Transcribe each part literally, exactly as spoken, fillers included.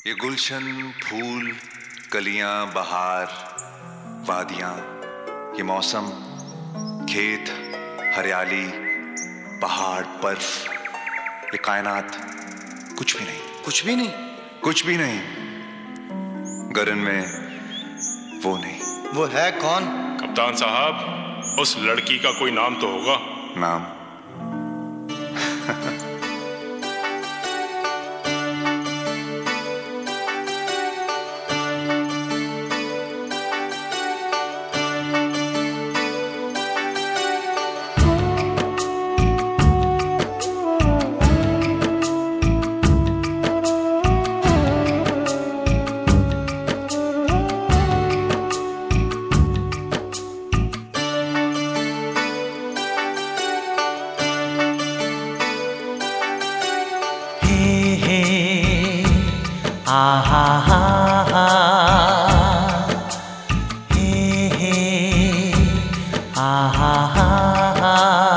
ये गुलशन, फूल, कलियां, बहार, वादियां, ये मौसम, खेत, हरियाली, पहाड़, बर्फ, ये कायनात कुछ भी नहीं। कुछ भी नहीं? कुछ भी नहीं। गगन में वो नहीं। वो है कौन? कप्तान साहब, उस लड़की का कोई नाम तो होगा। नाम? आ हा हा हा हे हे आ हा हा हा।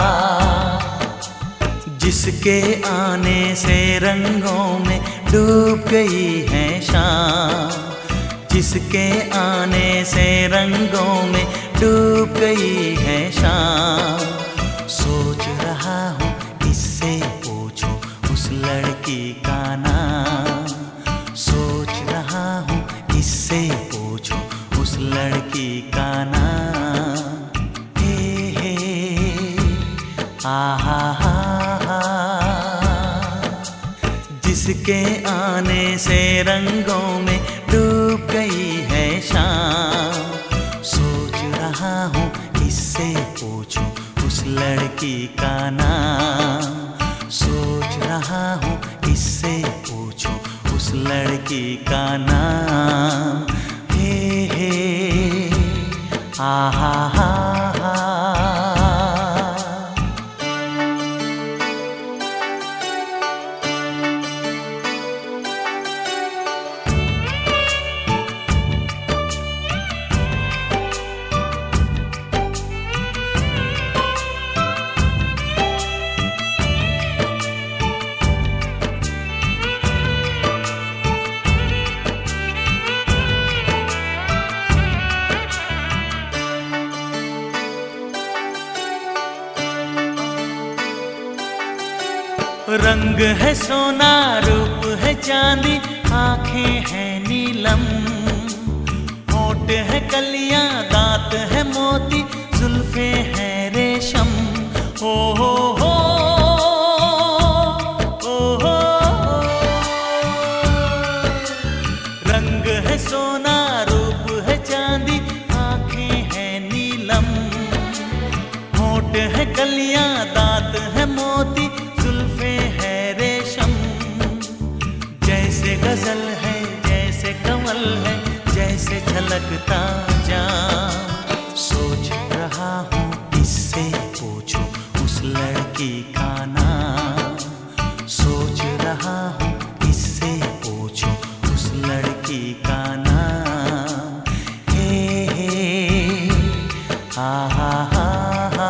जिसके आने से रंगों में डूब गई है शाम, जिसके आने से रंगों में डूब गई है शाम। सोच रहा हूँ किससे पूछूं उस लड़की का नाम, सोच रहा हूँ किससे पूछूं उस लड़की का नाम। हे हे आ हा हा हा। जिसके आने से रंगों में डूब गई है शाम। सोच रहा हूँ किससे पूछूं उस लड़की का नाम, सोच रहा हूँ किससे पूछूं उस लड़की का नाम। हे हे आ हा हा हा। रंग है सोना, रूप है चांदी, आंखें हैं नीलम, होठ है कलियां, दांत है मोती, जुल्फे हैं रेशम। ओ हो हो ओ हो। रंग है सोना, रूप है चांदी, आंखें हैं नीलम, होठ है कलियां, दांत है मोती, जुल्फे है रेशम। जैसे गजल है, जैसे कमल है, जैसे झलकता जाम। सोच रहा हूँ किससे पूछूं उस लड़की का नाम, सोच रहा हूँ किससे पूछूं उस लड़की का नाम। हे हे आ हा हा हा।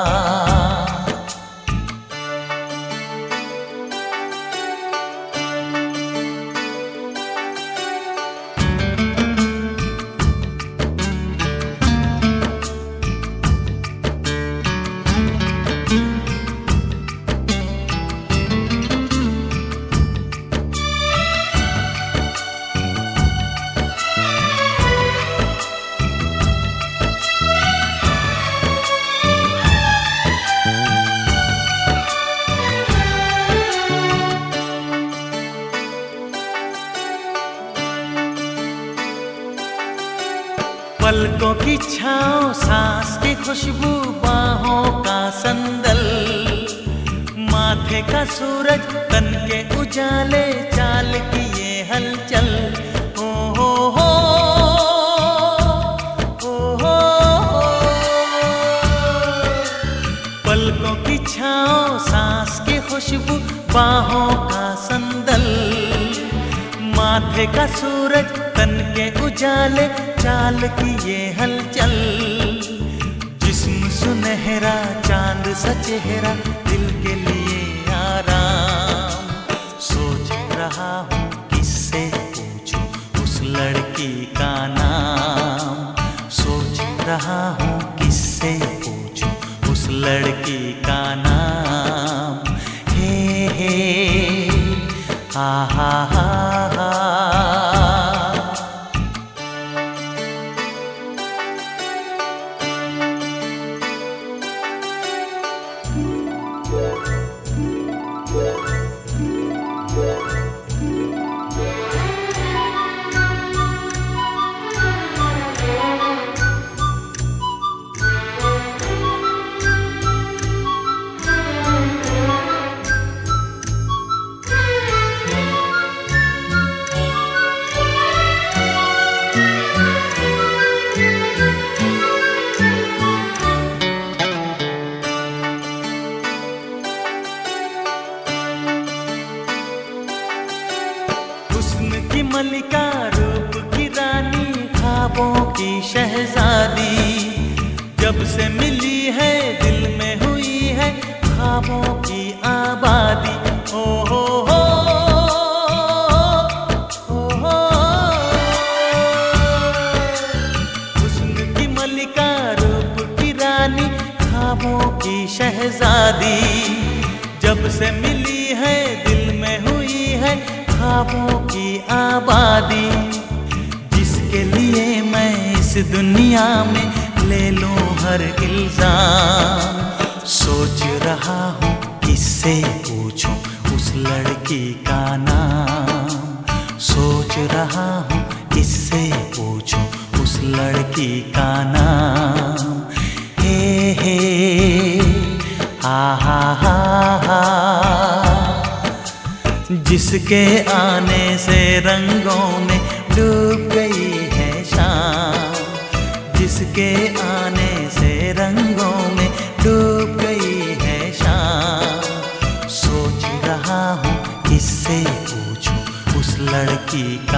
पलकों की छाँव, सांस की खुशबू, बाहों का संदल, माथे का सूरज, तन के उजाले, चाल की ये हलचल। ओ हो हो ओ हो। पलकों की छाँव, सांस की खुशबू, बाहों का संदल, माथे का सूरज, तन के उजाले, चाल की ये हलचल। जिस्म सुनहरा, चांद सा चेहरा, दिल के लिए आराम। सोच रहा हूँ किससे हा हा हा हा। हुस्न की मलिका, रूप की रानी, ख्वाबों की शहजादी, जब से मिली है दिल में हुई है ख्वाबों की आबादी। ओ हो हो ओ हो। हुस्न की मलिका, रूप की रानी, ख्वाबों की शहजादी, जब से मिली है दिल में हुई है ख्वाबों की आबादी। जिसके लिए मैं इस दुनिया में ले लूं हर इल्जाम, सोच रहा हूँ किससे पूछूं उस लड़की का नाम। सोच रहा हूँ किससे पूछूं उस लड़की का नाम। हे हे हा हा हा हा। जिसके आने से रंगों में डूब गई है शाम, जिसके आने से रंगों में डूब गई है शाम। सोच रहा हूँ किससे पूछूं उस लड़की का